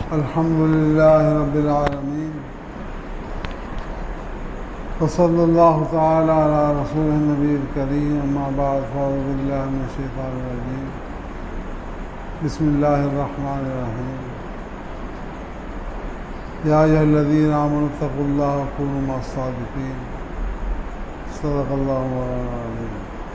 الحمد لله رب العالمين وصلى الله تعالى على رسوله النبي الكريم أما بعد فأعوذ بالله من الشيطان الرجيم بسم الله الرحمن الرحيم يا أيها الذين آمنوا اتقوا الله وكونوا مع الصادقين صدق الله العظيم.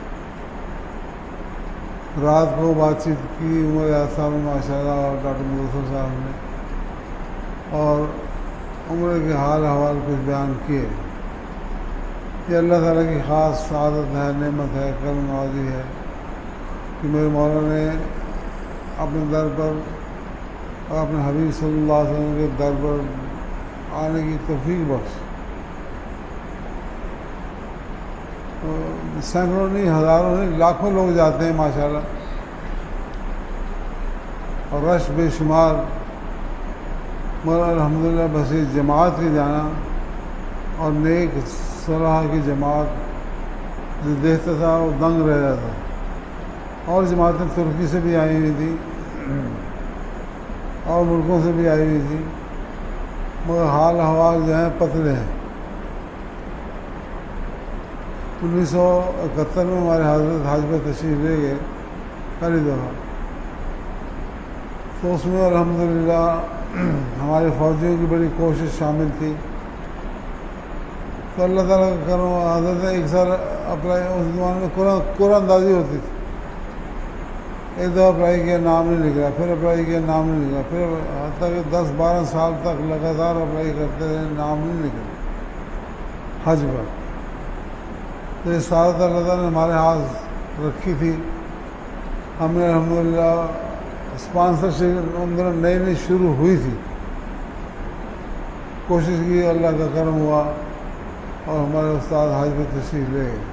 رات کو بات چیت کی عمر صاحب ماشاء اللہ اور ڈاکٹر مظفر صاحب نے اور عمر کے حال احوال کچھ بیان کیے. یہ اللہ تعالیٰ کی خاص سعادت ہے، نعمت ہے، کرم نوازی ہے کہ میرے مولا نے اپنے در پر اور اپنے حبیب صلی اللہ علیہ وسلم کے در پر آنے کی توفیق بخش. سینکڑوں نہیں، ہزاروں نہیں، لاکھوں لوگ جاتے ہیں ماشاءاللہ، اور رش بے شمار، مگر الحمدللہ بس جماعت کے جانا اور نیک صلاح کی جماعت جو دیکھتا تھا وہ دنگ رہ جاتا. اور جماعتیں ترکی سے بھی آئی ہوئی تھیں اور ملکوں سے بھی آئی ہوئی تھیں، مگر حال احوال جو ہیں پتلے ہیں. 1971 میں ہمارے حضرت حج پہ تشریف لے گئے پہلی دفعہ، تو اس میں الحمدللہ ہمارے فوجیوں کی بڑی کوشش شامل تھی. تو اللہ تعالیٰ کا کرم، حضرت نے ایک سال اپلائی، اس زمانے میں قرآن اندازی ہوتی تھی، ایک دفعہ اپلائی کیا نام نہیں نکلا، پھر اپلائی کیا نام نہیں نکلا، پھر حتیٰ کہ 10-12 سال تک لگاتار اپلائی کرتے رہے، نام نہیں نکلا حج پر. تو یہ سعادت اللہ تعالیٰ نے ہمارے ہاتھ رکھی تھی. ہم نے الحمدللہ اسپانسرشپ نئی نئی شروع ہوئی تھی، کوشش کی، اللہ کا کرم ہوا اور ہمارے استاد حج پہ تشریف لے گئے.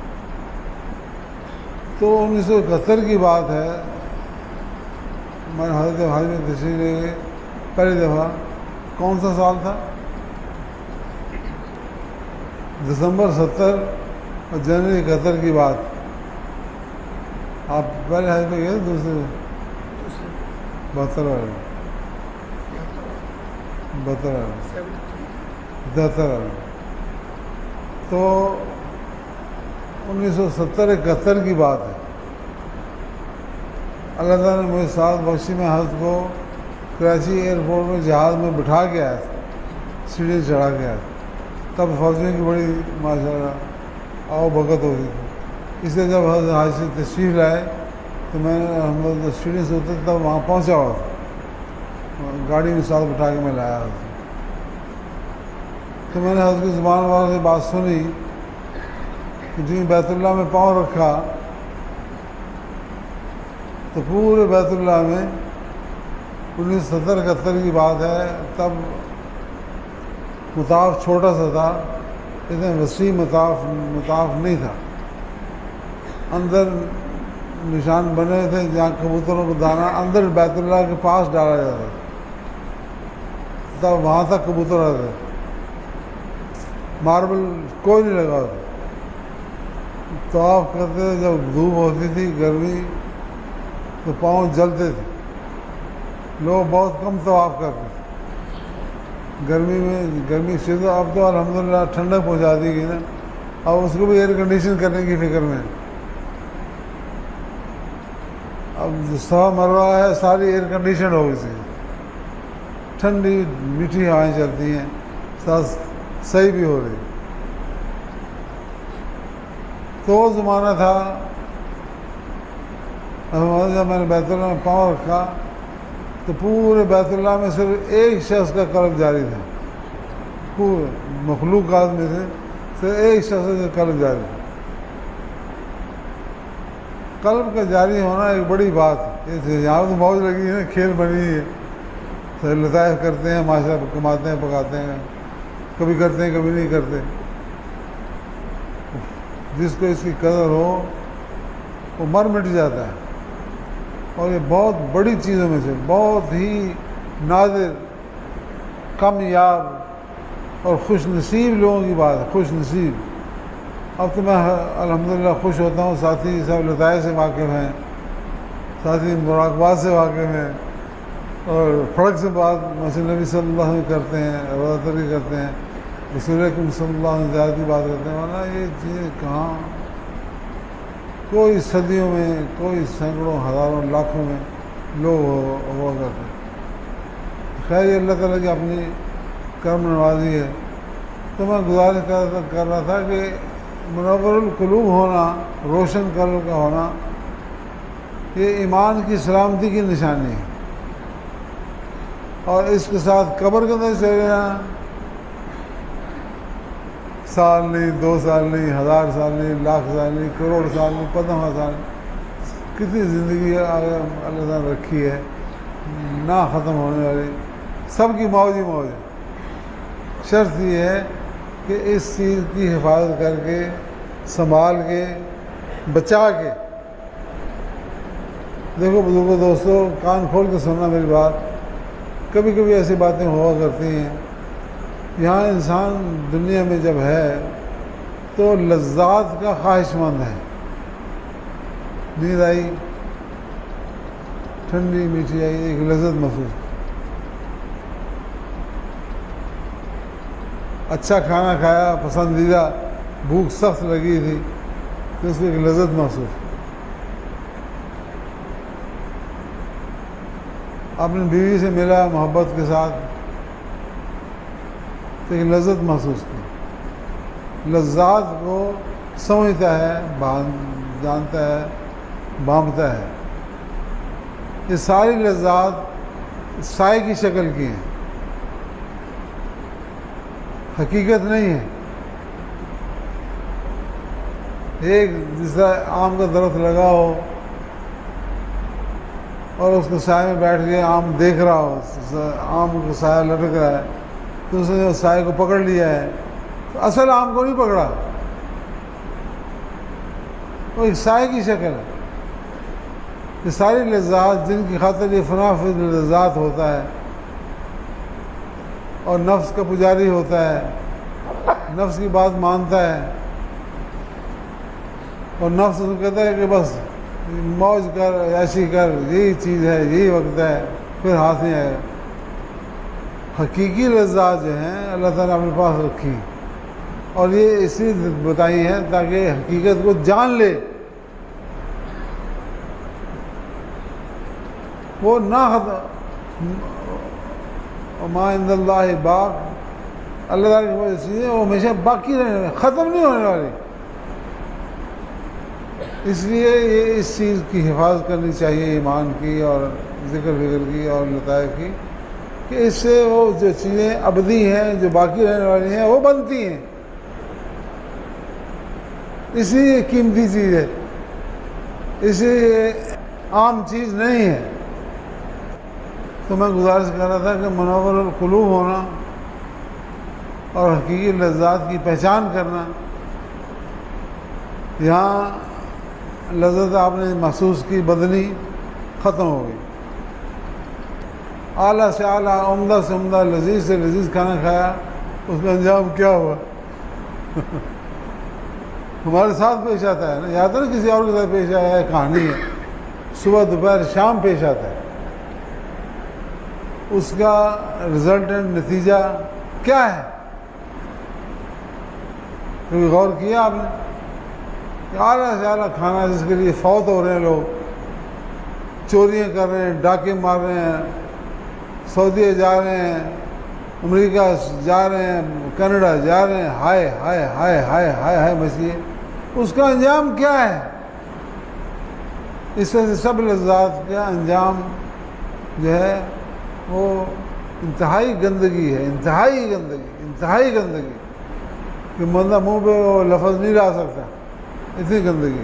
تو 1971 کی بات ہے، ہمارے حضرت حج میں تشریف لے گئے پہلی دفعہ. کون سا سال تھا؟ دسمبر 70 اور جنوری 71 کی بات. آپ پہلے حج پہ گئے، دوسرے 72 تو 1970-71 کی بات ہے. اللہ تعالیٰ نے مجھے ساتھ بخشی میں حضرت کو کراچی ایئرپورٹ میں جہاز میں بٹھا کے آیا تھا، سیڑھی چڑھا کے آیا تھا. تب فوجیوں کی بڑی ماشاءاللہ آؤ بھگت ہو رہی تھی. اس لیے جب حضرت حج سے تشریف لائے تو میں نے سیڑھی سے اتر تب وہاں پہنچا ہوا تھا، گاڑی میں ساتھ بٹھا کے میں لایا تھا. تو میں نے حضرت کی زبان والوں سے بات سنی کہ جو بیت اللہ میں پاؤں رکھا تو پورے بیت اللہ میں 1970-71 کی بات ہے، تب مطاف چھوٹا سا تھا، اتنا وسیع مطاف نہیں تھا. اندر نشان بنے تھے جہاں کبوتروں کو دانا اندر بیت اللہ کے پاس ڈالا جاتا تھا، تب وہاں تک کبوتر آتے. ماربل کوئی نہیں لگا ہوتا. طواف کرتے تھے، جب دھوپ ہوتی تھی گرمی تو پاؤں جلتے تھے، لوگ بہت کم طواف کرتے تھے گرمی میں. گرمی شدت، اب تو الحمدللہ ٹھنڈک پہنچا دی گئی نا، اب اس کو بھی ایئر کنڈیشن کرنے کی فکر میں. اب صفا مروہ ہے ساری ایئر کنڈیشن ہو گئی تھی، ٹھنڈی میٹھی ہوائیں چلتی ہیں، ساتھ صحیح بھی ہو رہی. تو وہ زمانہ تھا جب میں نے بیت اللہ میں پاؤں رکھا تو پورے بیت اللہ میں صرف ایک شخص کا قلب جاری تھا، پورے مخلوقات میں سے صرف ایک شخص کا قلب جاری تھا. قلب کا جاری ہونا ایک بڑی بات ہے. یہاں تو موج لگی ہے، کھیل بنی ہے، لطائف کرتے ہیں، معاشرہ کماتے ہیں، پکاتے ہیں، کبھی کرتے ہیں کبھی نہیں کرتے. جس کو اس کی قدر ہو وہ مر مٹ جاتا ہے. اور یہ بہت بڑی چیزوں میں سے، بہت ہی نادر، کم یاب اور خوش نصیب لوگوں کی بات ہے. خوش نصیب. اب تو میں الحمدللہ خوش ہوتا ہوں، ساتھی سب لطائف سے واقف ہیں، ساتھی مراقبات سے واقف ہیں، اور فرق سے بات مثلا نبی صلی اللہ علیہ وسلم کرتے ہیں، روزہ ترکی کرتے ہیں، رسول اکرم صلی اللہ علیہ وسلم زیادتی بات کرتے ہیں، ورنہ یہ چیزیں کہاں، کوئی صدیوں میں، کوئی سینکڑوں ہزاروں لاکھوں میں لوگ ہوا کرتے ہیں۔ خیر یہ اللہ تعالیٰ کی اپنی کرم نوازی ہے۔ تو میں گزارش کر رہا تھا کہ منور القلوب ہونا، روشن قلب کا ہونا، یہ ایمان کی سلامتی کی نشانی ہے، اور اس کے ساتھ قبر کے اندر چلے جانا، سال نہیں، 2 سال نہیں، 1000 سال نہیں، لاکھ سال نہیں، کروڑ سال نہیں، 15 سال نہیں، کتنی زندگی اللہ تعالیٰ نے رکھی ہے نہ ختم ہونے والی، سب کی موج ہی موج ہے۔ شرط یہ ہے کہ اس چیز کی حفاظت کر کے، سنبھال کے، بچا کے۔ دیکھو بزرگوں، دوستوں، کان کھول کے سننا میری بات، کبھی کبھی ایسی باتیں ہوا کرتی ہیں، یہاں انسان دنیا میں جب ہے تو لذات کا خواہش مند ہے۔ نیند آئی، ٹھنڈی میٹھی آئی، ایک لذت محسوس، اچھا کھانا کھایا، پسندیدہ، بھوک سخت لگی تھی تو اس میں ایک لذت محسوس، اپنی بیوی سے ملا محبت کے ساتھ تو ایک لذت محسوس کی۔ لذات کو سمجھتا ہے، جانتا ہے، بانپتا ہے۔ یہ ساری لذات سائے کی شکل کی ہیں، حقیقت نہیں ہے۔ ایک جیسا آم کا درخت لگا ہو اور اس کے سائے میں بیٹھ کے آم دیکھ رہا ہو، آم کا سایہ لٹک رہا ہے، تو اس نے سائے کو پکڑ لیا ہے، تو اصل آم کو نہیں پکڑا، وہ ایک سائے کی شکل ہے۔ یہ ساری لذات جن کی خاطر یہ فنا فضل لذات ہوتا ہے اور نفس کا پجاری ہوتا ہے، نفس کی بات مانتا ہے، اور نفس کو کہتا ہے کہ بس موج کر، عیاشی کر، یہی چیز ہے، یہی وقت ہے، پھر ہاتھ نہیں آئے گا۔ حقیقی لذات جو ہیں اللہ تعالیٰ نے اپنے پاس رکھی، اور یہ اس لیے بتائی ہیں تاکہ حقیقت کو جان لے، وہ نہ ختم، ما عند اللہ باق، اللہ تعالیٰ کی وجہ چیزیں وہ ہمیشہ باقی رہنے والی، ختم نہیں ہونے والی۔ اس لیے یہ اس چیز کی حفاظت کرنی چاہیے، ایمان کی اور ذکر فکر کی اور لطائف کی، کہ اس سے وہ جو چیزیں ابدی ہیں، جو باقی رہنے والی ہیں، وہ بنتی ہیں، اس لیے یہ قیمتی چیز ہے، اس لیے یہ عام چیز نہیں ہے۔ تو میں گزارش کر رہا تھا کہ منور القلوب ہونا اور حقیقی لذات کی پہچان کرنا، یہاں لذت آپ نے محسوس کی بدنی ختم ہو گئی، اعلیٰ سے اعلیٰ، عمدہ سے عمدہ، لذیذ سے لذیذ کھانا کھایا، اس کا انجام کیا ہوا؟ ہمارے ساتھ پیش آتا ہے نا، یاد ہے نا، کسی اور کے ساتھ پیش آیا ہے، کہانی ہے، صبح دوپہر شام پیش آتا ہے، اس کا رزلٹنٹ نتیجہ کیا ہے؟ کبھی غور کیا آپ نے کہ اعلیٰ سے اعلیٰ کھانا جس کے لیے فوت ہو رہے ہیں لوگ، چوریاں کر رہے ہیں، ڈاکے مار رہے ہیں، سعودیہ جا رہے ہیں، امریکہ جا رہے ہیں، کینیڈا جا رہے ہیں، ہائے ہائے ہائے ہائے ہائے ہائے مسیح، اس کا انجام کیا ہے؟ اس طرح سے سب لذات کا انجام جو ہے وہ انتہائی گندگی ہے، انتہائی گندگی، انتہائی گندگی، کہ بندہ منہ پہ وہ لفظ نہیں لا سکتا، اتنی گندگی۔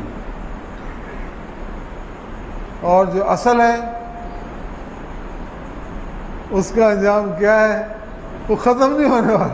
اور جو اصل ہے اس کا انجام کیا ہے؟ وہ ختم نہیں ہونے والا،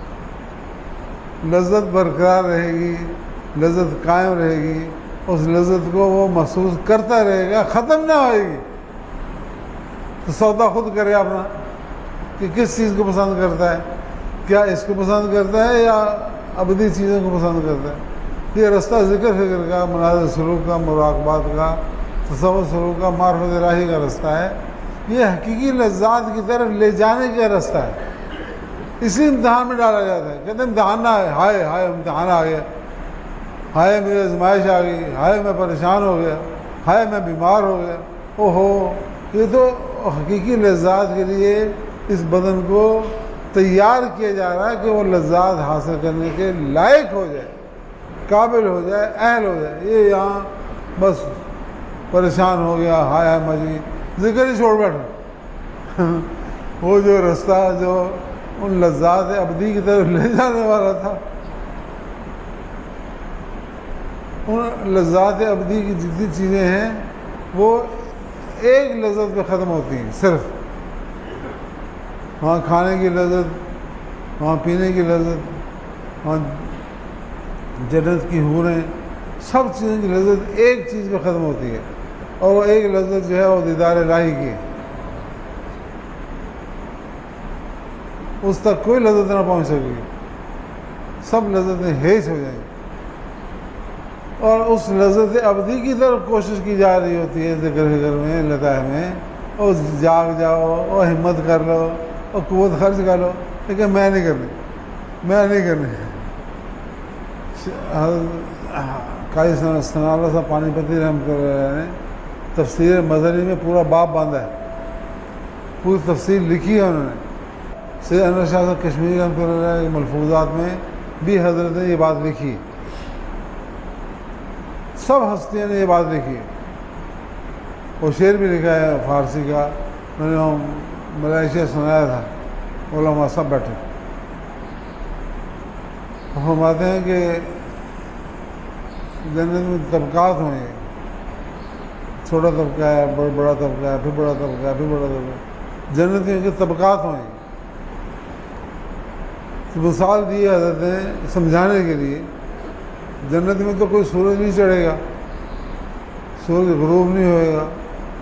لذت برقرار رہے گی، لذت قائم رہے گی، اس لذت کو وہ محسوس کرتا رہے گا، ختم نہ ہوئے گی۔ تو سودا خود کرے اپنا کہ کس چیز کو پسند کرتا ہے، کیا اس کو پسند کرتا ہے یا ابدی چیزوں کو پسند کرتا ہے۔ یہ رستہ ذکر فکر کا، مناظر سلوک کا، مراقبات کا، تصور سلوک کا، معرفت الہی کا رستہ ہے، یہ حقیقی لذات کی طرف لے جانے کا راستہ ہے، اسی امتحان میں ڈالا جاتا ہے. کہتے ہیں امتحان نہ آئے، ہائے ہائے امتحان آ گیا، ہائے میری آزمائش آ گئی، ہائے میں پریشان ہو گیا، ہائے میں بیمار ہو گیا. اوہو، یہ تو حقیقی لذات کے لیے اس بدن کو تیار کیا جا رہا ہے کہ وہ لذات حاصل کرنے کے لائق ہو جائے، قابل ہو جائے، اہل ہو جائے. یہ یہاں بس پریشان ہو گیا، ہائے ہائے مجھے ذکر ہی چھوڑ بیٹھا. وہ جو راستہ جو ان لذات ابدی کی طرف لے جانے والا تھا، ان لذات ابدی کی جتنی چیزیں ہیں وہ ایک لذت پہ ختم ہوتی ہیں. صرف وہاں کھانے کی لذت، وہاں پینے کی لذت، وہاں جنت کی حوریں، سب چیزوں کی لذت ایک چیز پہ ختم ہوتی ہے، اور وہ ایک لذت جو ہے وہ دیدار الہی کی ہے. اس تک کوئی لذت نہ پہنچ سکے گی، سب لذتیں ہیچ ہو جائیں گی. اور اس لذت ابدی کی طرف کوشش کی جا رہی ہوتی ہے ذکر فکر میں، لطائف میں، اور جاگ جاؤ اور ہمت کر لو اور قوت خرچ کر لو، لیکن میں نہیں کرنی، میں نہیں کرنی. قاضی ثناءاللہ صاحب پانی پتی رحمۃ اللہ علیہ نے تفسیر مظہری میں پورا باب باندھا ہے، پوری تفسیر لکھی ہے انہوں نے. سید انور شاہ صاحب کشمیری رحمۃ اللہ علیہ کے ملفوظات میں بھی حضرت نے یہ بات لکھی، سب ہستیوں نے یہ بات لکھی. وہ شعر بھی لکھا ہے فارسی کا، میں نے ملائیشیا سنایا تھا، علماء سب بیٹھے. وہ فرماتے ہیں کہ جنت میں طبقات ہوں گے، چھوٹا طبقہ ہے، بڑا طبقہ ہے، پھر بڑا طبقہ ہے، پھر بڑا طبقہ ہے. جنت کے طبقات ہوں گے. تو مثال دی ہے حضرت نے سمجھانے کے لیے، جنت میں تو کوئی سورج نہیں چڑھے گا، سورج غروب نہیں ہوئے گا.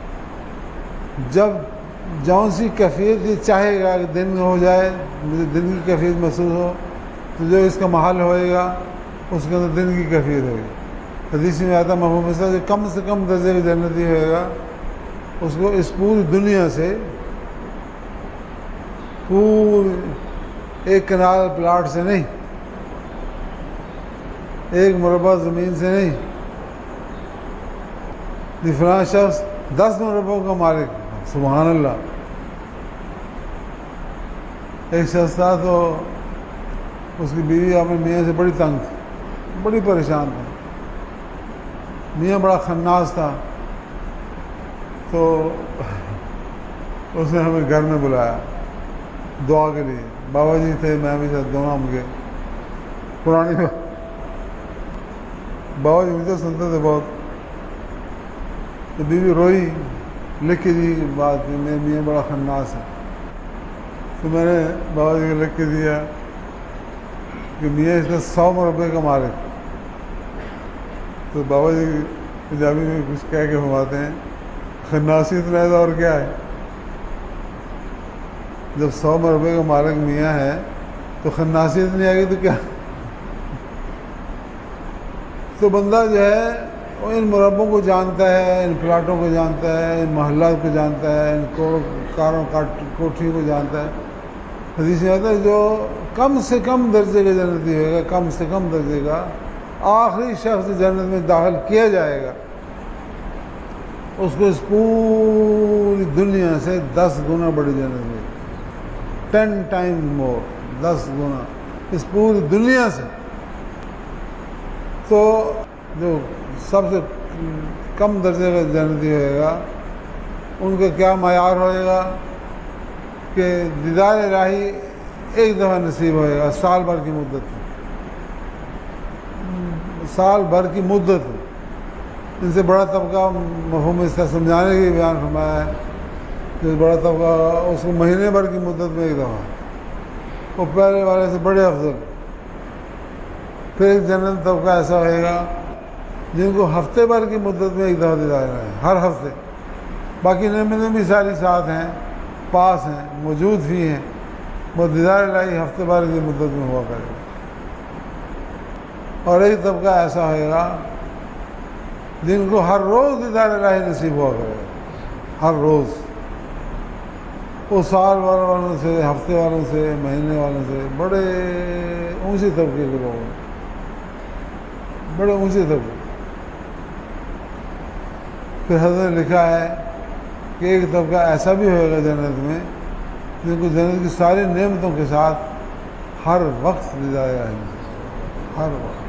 جب جون سی کیفیت یہ چاہے گا کہ دن ہو جائے، مجھے دن کی کیفیت محسوس ہو، تو جو اس کا محل ہوئے گا اس کے اندر دن کی کیفیت ہوگی. حدیث میں آتا مفہوم ایسا جو کم سے کم درجے کا جنتی ہوئے گا، اس کو اس پوری دنیا سے، پوری ایک کنال پلاٹ سے نہیں، ایک مربع زمین سے نہیں، فلاں شخص 10 مربعوں کا مالک، سبحان اللہ. ایک شخص تھا تو اس کی بیوی اپنے میاں سے بڑی تنگ تھی، بڑی پریشان تھی. میاں بڑا خناس تھا، تو اس نے ہمیں گھر میں بلایا دعا کے لیے. بابا جی تھے، میں بھی تھا، دونوں ہم گئے. پرانی بابا جی مجھے سنتے تھے بہت. تو بیوی روئی، لکھ کے دی بات کہ میرے میاں بڑا خناس ہے. تو میں نے بابا جی کو لکھ کے دیا کہ میاں اس کا 100 مربع کا مالک. تو بابا جی پنجابی میں کچھ کہہ کے فرماتے ہیں، خناسی اتنا ہے اور کیا ہے. جب 100 مربع کا مالک میاں ہے تو خناسی اتنی آ گئی تو کیا. تو بندہ جو ہے وہ ان مربوں کو جانتا ہے، ان پلاٹوں کو جانتا ہے، ان محلات کو جانتا ہے، ان کاروں کوٹھیوں کو جانتا ہے. حدیث میں آتا ہے جو کم سے کم درجے کا جنتی ہوئے گا، کم سے کم درجے کا، آخری شخص جنت میں داخل کیا جائے گا، اس کو اس پوری دنیا سے 10 گنا بڑی جنت میں، 10 times more، 10 گنا اس پوری دنیا سے. تو جو سب سے کم درجے کا جنتی ہوئے گا، ان کا کیا معیار ہوئے گا کہ دیدار الہی ایک دفعہ نصیب ہوئے گا سال بھر کی مدت میں، سال بھر کی مدت میں. ان سے بڑا طبقہ مفہوم اس کا سمجھانے کے بیان فرمایا ہے، جو بڑا طبقہ اس کو مہینے بھر کی مدت میں ایک دفعہ، وہ پہلے والے سے بڑے افضل. پھر ایک جنت طبقہ ایسا ہوئے گا جن کو ہفتے بھر کی مدت میں ایک دفعہ دیدار ہے، ہر ہفتے. باقی نعمتیں بھی ساری ساتھ ہیں، پاس ہیں، موجود بھی ہیں، وہ دیدار الہی ہفتے بھر کی مدت میں ہوا کرے گا. اور ایک طبقہ ایسا ہوئے گا جن کو ہر روز دیدار الہی نصیب ہوا کرے گا، ہر روز. وہ سال والوں سے، ہفتے والوں سے، مہینے والوں سے، بڑے اونچے طبقے کے لوگ ہیں، بڑے اونچے طبقے۔ پھر حضرت نے لکھا ہے کہ ایک طبقہ ایسا بھی ہوئے گا جنت میں جن کو جنت کی ساری نعمتوں کے ساتھ ہر وقت دیدار الہی ہے، ہر وقت۔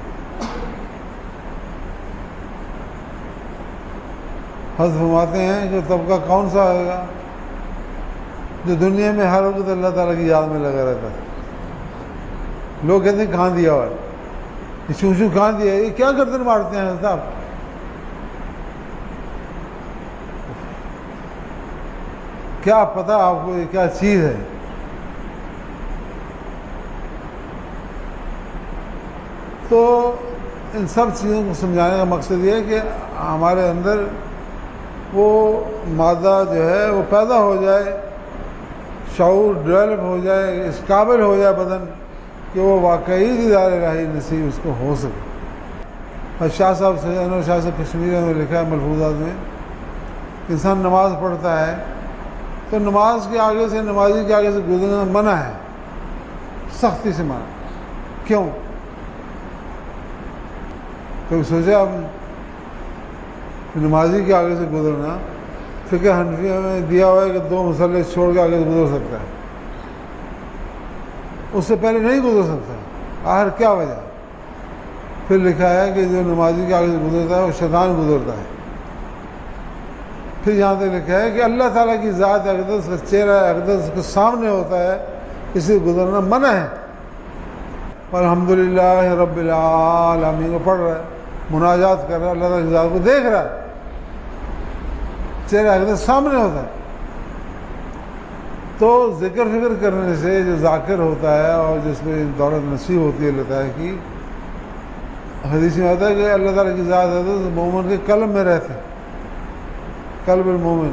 حضرت فرماتے ہیں کہ طبقہ کون سا ہوئے گا؟ جو دنیا میں ہر وقت اللہ تعالیٰ کی یاد میں لگا رہتا ہے۔ لوگ کہتے ہیں کہاں دیا ہوا ہے، یہ چوں کہاں دیا ہے، یہ کیا گردن مارتے ہیں صاحب؟ کیا پتہ آپ کو یہ کیا چیز ہے؟ تو ان سب چیزوں کو سمجھانے کا مقصد یہ ہے کہ ہمارے اندر وہ مادہ جو ہے وہ پیدا ہو جائے، شعور ڈیولپ ہو جائے، اس قابل ہو جائے بدن کہ وہ واقعی دیدار الہی نصیب اس کو ہو سکے۔ اور شاہ صاحب سید انور شاہ صاحب کشمیری نے لکھا ہے ملفوظات میں، انسان نماز پڑھتا ہے تو نماز کے آگے سے، نمازی کے آگے سے گزرنا منع ہے، سختی سے منع۔ کیوں؟ کبھی سوچے آپ نمازی کے آگے سے گزرنا؟ فقہ حنفیہ میں دیا ہوا ہے کہ 2 مسلح چھوڑ کے آگے سے گزر سکتا ہے، اس سے پہلے نہیں گزر سکتا۔ آخر کیا وجہ؟ پھر لکھا ہے کہ جو نمازی کے آگے سے گزرتا ہے وہ شیطان گزرتا ہے۔ پھر یہاں تک لکھا ہے کہ اللہ تعالیٰ کی ذات اقدس کا چہرہ اقدس کے سامنے ہوتا ہے، اس سے گزرنا منع ہے۔ الحمدللہ رب العالمین کو پڑھ رہا ہے، مناجات کر رہا ہے، اللہ تعالیٰ کی ذات کو دیکھ رہا ہے، چہرہ اقدس سامنے ہوتا ہے۔ تو ذکر فکر کرنے سے جو ذاکر ہوتا ہے اور جس میں دولت نصیب ہوتی ہے اللہ تعالیٰ کی، حدیث میں آتا ہے کہ اللہ تعالیٰ کی ذات اقدس مومن کے قلب میں رہتے ہیں، قلب المومن۔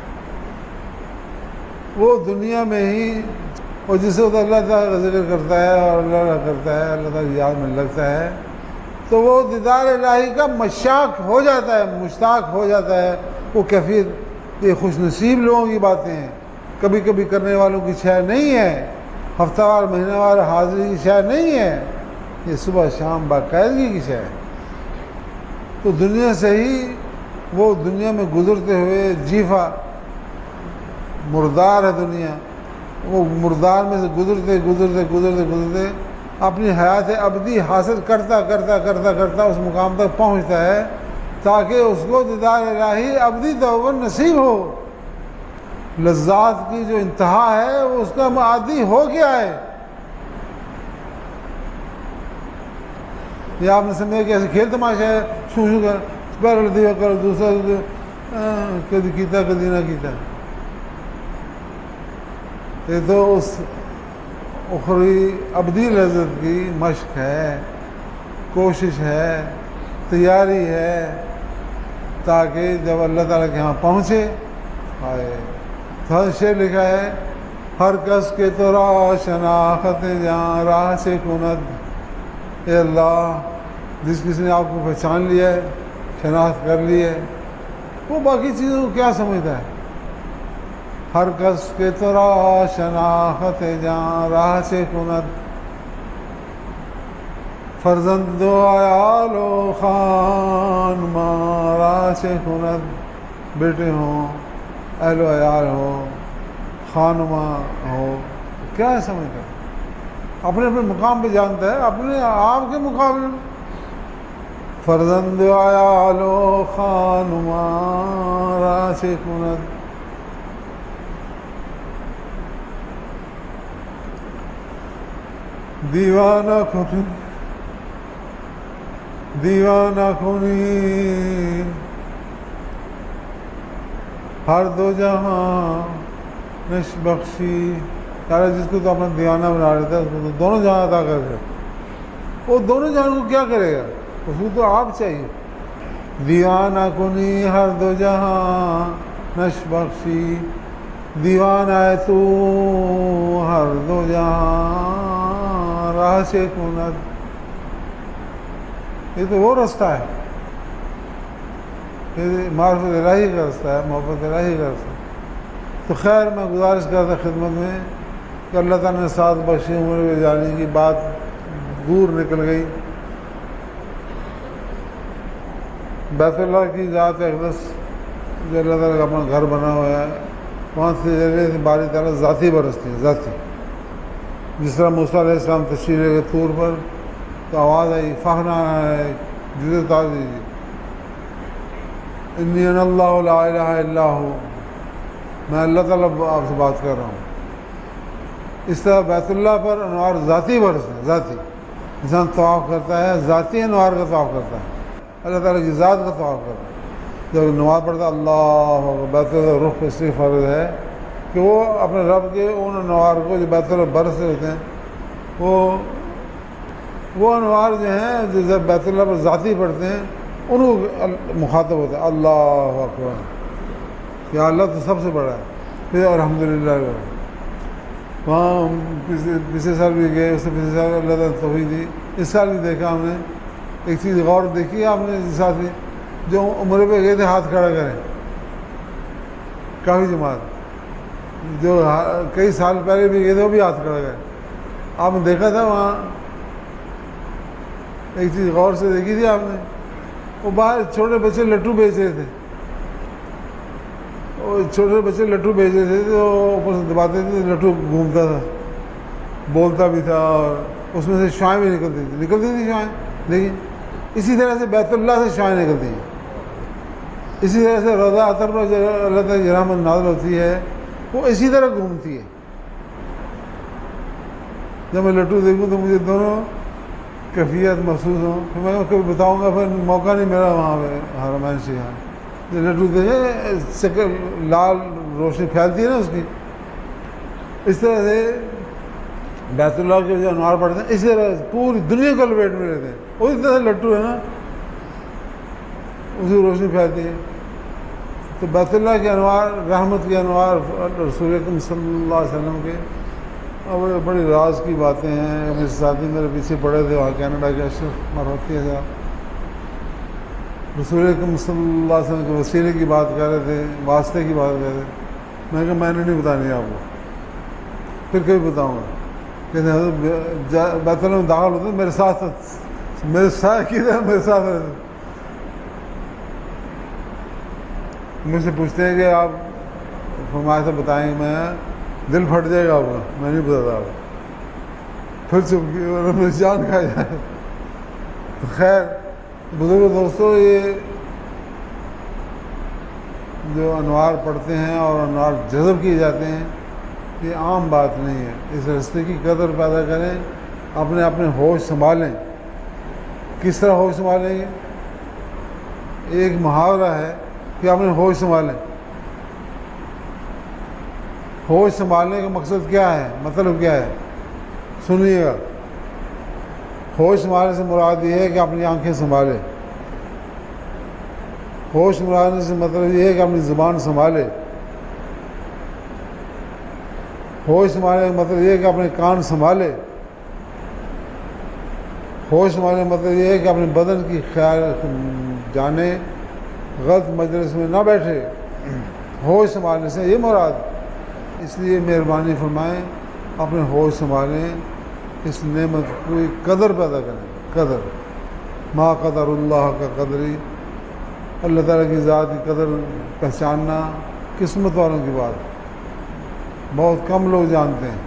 وہ دنیا میں ہی، اور جس وقت اللہ تعالیٰ کا ذکر کرتا ہے اور اللہ کرتا ہے، اللہ تعالیٰ کی یاد میں لگتا ہے، تو وہ دیدار الہی کا مشتاق ہو جاتا ہے، مشتاق ہو جاتا ہے۔ وہ کیفیت یہ خوش نصیب لوگوں کی باتیں ہیں، کبھی کبھی کرنے والوں کی شے نہیں ہے، ہفتہ وار مہینہ وار حاضری کی شے نہیں ہے، یہ صبح شام باقاعدگی کی شے ہے۔ تو دنیا سے ہی وہ دنیا میں گزرتے ہوئے جیفا مردار ہے دنیا، وہ مردار میں سے گزرتے گزرتے گزرتے گزرتے اپنی حیات ابدی حاصل کرتا کرتا کرتا کرتا اس مقام تک پہنچتا ہے تاکہ اس کو دیدار الہی ابدی توبہ نصیب ہو۔ لذات کی جو انتہا ہے وہ اس کا عادی ہو گیا ہے۔ یہ آپ نے سمجھا کہ ایسے کھیل تماشا ہے، شو کر پہلے دیا کرو، دوسرا کدی کیتا کدی نہ کیتا۔ یہ تو اس اخروی ابدی لذت کی مشق ہے، کوشش ہے، تیاری ہے، تاکہ جب اللہ تعالیٰ کے ہاں پہنچے آئے۔ تو ہر شعر لکھا ہے، ہر کس کے تو راہ شناخت جہاں راہ سے کند۔ اے اللہ، جس کسی نے آپ کو پہچان لیا ہے، شناخت کر لی ہے، وہ باقی چیزوں کو کیا سمجھتا ہے؟ ہر کس کے تو راہ شناخت جہاں راہ سے کند، فرزند و عیال و خان مارا سے کند۔ بیٹے ہوں، اہل و عیال ہو، خانما ہو، کیا ہے سمجھتا ہے؟ اپنے اپنے مقام پہ جانتا ہے، اپنے آپ کے مقابلے میں۔ فرزند و عیال و خانما را سے کند، دیوانہ کنی دیوانہ کنی ہر دو جہاں نش بخشی۔ یار جس کو تو اپنا دیوانہ بنا رہتا ہے اس کو تو دونوں جہاں عطا کر دے، وہ دونوں جہاں کو کیا کرے گا؟ اس کو تو آپ چاہیے۔ دیوانہ کنی ہر دو جہاں نش بخشی، دیوانہ ہے تو ہر دو جہاں راہ سے کند۔ یہ تو وہ رستہ ہے، یہ معرفت الہی کا رستہ ہے، محبت الہی کا رستہ ہے۔ تو خیر میں گزارش کرتا خدمت میں کہ اللہ تعالیٰ نے ساتھ بخشی، عمر میں جانے کی بات دور نکل گئی۔ بیت اللہ کی ذات اقدس جو اللہ تعالیٰ کا اپنا گھر بنا ہوا ہے، وہاں سے ذریعے سے باری تعالیٰ ذاتی برستی ہے، ذاتی۔ جس طرح موسیٰ علیہ السلام تشریف لے گئے طور پر تو آواز آئی، فخنا ہے، جزے اتار دیجیے، انی انا اللہ لا الہ الا ہو، میں اللہ تعالیٰ آپ سے بات کر رہا ہوں۔ اس طرح بیت اللہ پر انوار ذاتی برس ہے، ذاتی انسان طواف کرتا ہے، ذاتی انوار کا طواف کرتا ہے، اللہ تعالیٰ کی ذات کا طواف کرتا ہے۔ جب نماز پڑھتا اللہ اکبر، بیت اللہ رخ پہ صرف فرض ہے کہ وہ اپنے رب کے ان انوار کو جو بیت اللہ برس سے ہوتے ہیں وہ انوار جو ہیں جو جب بیت اللہ پر ذاتی پڑھتے ہیں ان کو مخاطب ہوتا ہے، اللہ اکبر، یا اللہ تو سب سے بڑا ہے، پھر الحمدللہ۔ وہاں پچھلے سال بھی گئے، اس سے پچھلے سال اللہ تعالیٰ توفیق دی، اس سال بھی دیکھا ہم نے ایک چیز غور دیکھی آپ نے، ساتھی جو عمرے پہ گئے تھے ہاتھ کھڑا کریں، کافی جماعت جو کئی سال پہلے بھی گئے تھے وہ بھی ہاتھ کھڑا کریں۔ آپ نے دیکھا تھا وہاں ایک چیز غور سے دیکھی تھی آپ نے، وہ باہر چھوٹے بچے لٹو بیچ رہے تھے، وہ چھوٹے بچے لٹو بیچ رہے تھے تو اوپر سے دباتے تھے، لٹو گھومتا تھا، بولتا بھی تھا، اور اس میں سے شوائیں بھی نکلتی تھی شوائیں۔ لیکن اسی طرح سے بیت اللہ سے شوائیں نکلتی ہیں، اسی طرح سے روضہ اطہر پر جو اللہ تعالیٰ کی رحمت نازل ہوتی ہے وہ اسی طرح گھومتی ہے۔ جب میں لٹو دیکھوں تو مجھے دونوں کیفیت محسوس ہوں، پھر میں کبھی بتاؤں گا، پھر موقع نہیں ملا وہاں پہ حرمین شریف لٹو دیکھے شکل لال روشنی پھیلتی ہے نا اس کی، اس طرح سے بیت اللہ کے جو انوار پڑھتے ہیں اسی طرح پوری دنیا کو لپیٹ میں رہتے ہیں، اسی طرح سے لٹو ہے نا اسی روشنی پھیلتی ہے۔ تو بیت اللہ کے انوار، رحمت کے انوار، رسول اکرم صلی اللہ علیہ وسلم کے، اور بڑی راز کی باتیں ہیں۔ میرے ساتھی میرے پیچھے پڑے تھے وہاں کینیڈا کے اشرف مرحتی ہے، رسول اکرم صلی اللہ علیہ وسلم کے وسیلے کی بات کر رہے تھے، واسطے کی بات کر رہے تھے۔ میں کہا میں نے نہیں بتانی آپ کو، پھر کبھی بتاؤں گا۔ کہتے ہیں بیت اللہ میں داخل ہوتے ہیں میرے ساتھ کی طرح میرے ساتھ رہتے، مجھ سے پوچھتے ہیں کہ آپ فرمایا تھا بتائیں، میں دل پھٹ جائے گا آپ کا، میں نہیں بتاتا آپ، پھر چپ کی اور میری جان کھا جائے۔ تو خیر بزرگ دوستو، یہ جو انوار پڑھتے ہیں اور انوار جذب کیے جاتے ہیں یہ عام بات نہیں ہے۔ اس رستے کی قدر پیدا کریں، اپنے ہوش سنبھالیں۔ کس طرح ہوش سنبھالیں گے؟ ایک محاورہ ہے کہ اپنے ہوش سنبھالیں۔ ہوش سنبھالنے کا مقصد کیا ہے، مطلب کیا ہے، سنیے گا۔ ہوش سنبھالنے سے مراد یہ ہے کہ اپنی آنکھیں سنبھالے، ہوش سنبھالنے سے مطلب یہ ہے کہ اپنی زبان سنبھالے، ہوش سنبھالنے کا مطلب یہ ہے کہ اپنے کان سنبھالے، ہوش سنبھالنے کا مطلب یہ ہے کہ اپنے بدن کی خیال جانے، غلط مجلس میں نہ بیٹھے۔ ہوش سنبھالنے سے یہ مراد۔ اس لیے مہربانی فرمائیں اپنے ہوش سنبھالیں، اس نعمت کی قدر پیدا کریں، قدر ما قدر اللہ کا قدری، اللہ تعالیٰ کی ذات کی قدر پہچاننا قسمت والوں کی بات، بہت کم لوگ جانتے ہیں۔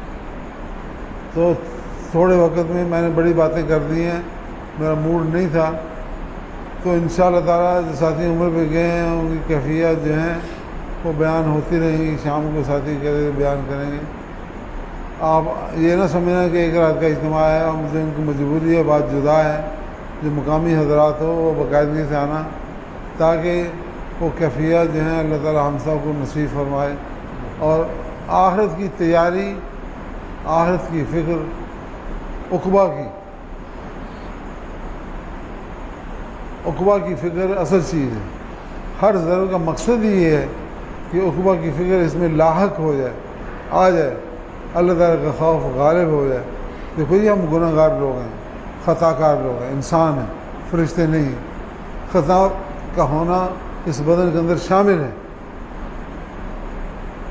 تو تھوڑے وقت میں نے بڑی باتیں کر دی ہیں، میرا موڈ نہیں تھا، تو انشاءاللہ تعالیٰ جو ساتھی عمر پہ گئے ہیں ان کی کیفیت جو ہیں وہ بیان ہوتی رہیں گی، شام کو ساتھی کہتے بیان کریں گے۔ آپ یہ نہ سمجھنا کہ ایک رات کا اجتماع ہے اور مجھے ان کی مجبوری ہے، بات جدا ہے۔ جو مقامی حضرات ہو وہ باقاعدگی سے آنا تاکہ وہ کیفیت جو ہیں اللہ تعالیٰ ہم سب کو نصیب فرمائے، اور آخرت کی تیاری، آخرت کی فکر، عقبہ کی فکر اصل چیز ہے۔ ہر ضرور کا مقصد ہی یہ ہے کہ عقبہ کی فکر اس میں لاحق ہو جائے، آ جائے، اللہ تعالیٰ کا خوف غالب ہو جائے۔ دیکھو یہ ہم گناہ گار لوگ ہیں، خطا کار لوگ ہیں، انسان ہیں، فرشتے نہیں ہیں۔ خطا کا ہونا اس بدن کے اندر شامل ہے،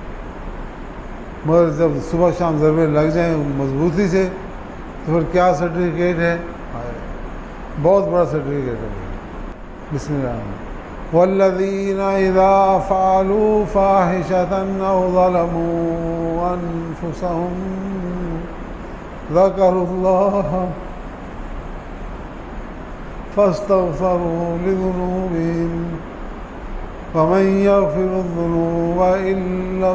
مگر جب صبح شام ضربے لگ جائیں مضبوطی سے تو پھر کیا سرٹیفکیٹ ہے، بہت بڑا سرٹیفکیٹ ہے۔ بسم اللہ الرحمن الرحیم۔ والذین اذا فعلوا فاحشة او ظلموا انفسهم ذکروا اللہ فاستغفروا لذنوبهم ومن یغفر الذنوب الا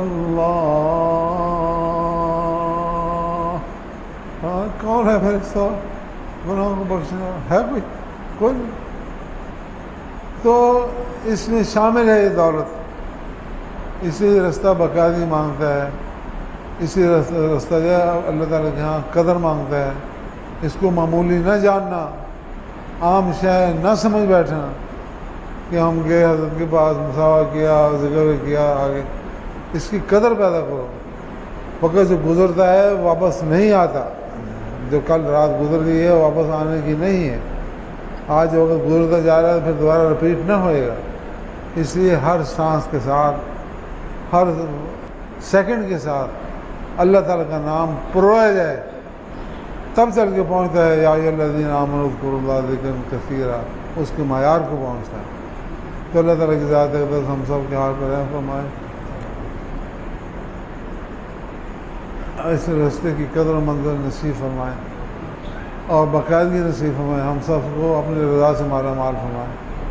اللہ۔ کون ہے میرے ساتھ گناہوں کو بخشنا ہے؟ کوئی نہیں۔ تو اس میں شامل ہے یہ دولت، اسی رستہ بقادی مانگتا ہے، اسی رستہ جو اللہ تعالیٰ کے ہاں قدر مانگتا ہے۔ اس کو معمولی نہ جاننا، عام شے نہ سمجھ بیٹھنا کہ ہم گئے حضرت کے پاس، مساوا کیا، ذکر کیا، آگے اس کی قدر پیدا کرو۔ وقت جو گزرتا ہے واپس نہیں آتا، جو کل رات گزر گئی ہے واپس آنے کی نہیں ہے۔ آج وقت گزرتا جا رہا ہے پھر دوبارہ رپیٹ نہ ہوئے گا، اس لیے ہر سانس کے ساتھ، ہر سیکنڈ کے ساتھ اللہ تعالیٰ کا نام پرویا جائے، تب چل کے پہنچتا ہے یا ایھا الذین آمنوا اذکروا اللہ ذکرا کثیرا، اس کے معیار کو پہنچتا ہے۔ تو اللہ تعالیٰ کی ذات اقدس ہم سب کے حال پر رحم فرمائے، اس راستے کی قدر و منزل نصیب فرمائے اور باقاعدگی نصیب فرمائے، ہم سب کو اپنی رضا سے مالا مال فرمائے۔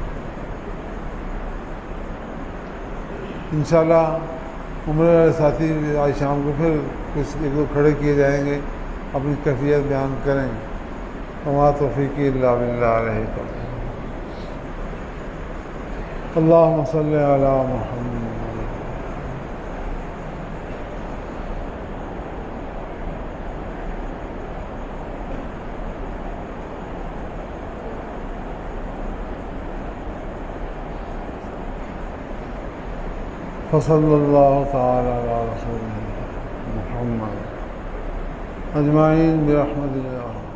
انشاءاللہ عمرے والے ساتھی آج شام کو پھر کچھ ایک دو کھڑے کیے جائیں گے، اپنی کیفیت بیان کریں گے۔ وما توفیقی الا باللہ، علیہ توکلت۔ اللہم صلی علی محمد۔ وصلی اللہ تعالی علی رسولہ محمد اجمعین برحمتہ اللہ۔